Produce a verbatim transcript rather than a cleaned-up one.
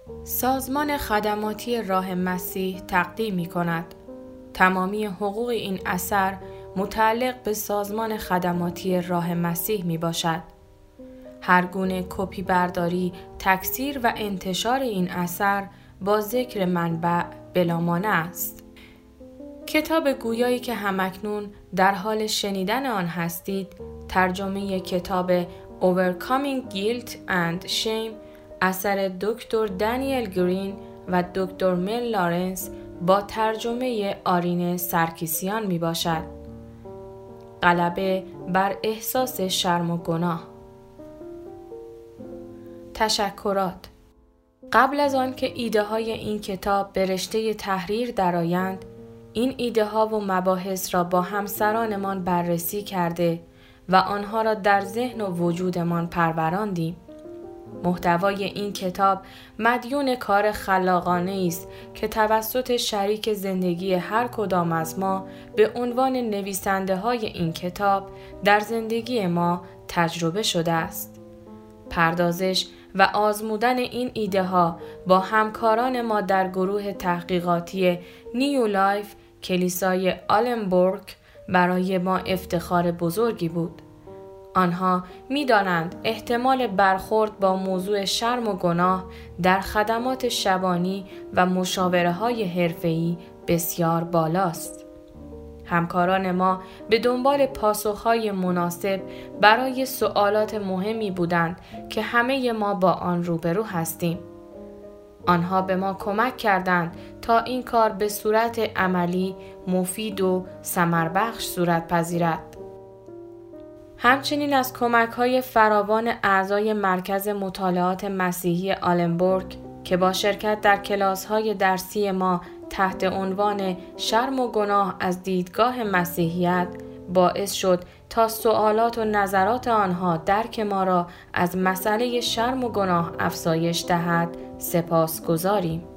سازمان خدماتی راه مسیح تقدیم می کند. تمامی حقوق این اثر متعلق به سازمان خدماتی راه مسیح می باشد. هر گونه کپی برداری، تکثیر و انتشار این اثر با ذکر منبع بلامانع است. کتاب گویایی که همکنون در حال شنیدن آن هستید، ترجمه کتاب Overcoming Guilt and Shame اثر دکتر دانیل گرین و دکتر مل لارنس با ترجمه آرین سرکیسیان می باشد. غلبه بر احساس شرم و گناه. تشکرات. قبل از آن که ایده های این کتاب به رشته تحریر درآیند، این ایده ها و مباحث را با همسرانمان بررسی کرده و آنها را در ذهن و وجودمان پروراندیم. محتوای این کتاب مدیون کار خلاقانه است که توسط شریک زندگی هر کدام از ما به عنوان نویسنده های این کتاب در زندگی ما تجربه شده است. پردازش و آزمودن این ایده ها با همکاران ما در گروه تحقیقاتی نیو لایف کلیسای آلنبورگ برای ما افتخار بزرگی بود. آنها می دانند احتمال برخورد با موضوع شرم و گناه در خدمات شبانی و مشاوره های حرفه‌ای بسیار بالاست. همکاران ما به دنبال پاسخهای مناسب برای سوالات مهمی بودند که همه ما با آن روبرو هستیم. آنها به ما کمک کردند تا این کار به صورت عملی، مفید و ثمربخش صورت پذیرد. همچنین از کمک‌های فراوان اعضای مرکز مطالعات مسیحی آلنبورگ که با شرکت در کلاس‌های درسی ما تحت عنوان شرم و گناه از دیدگاه مسیحیت باعث شد تا سوالات و نظرات آنها درک ما را از مسئله شرم و گناه افزایش دهد، سپاسگزاریم.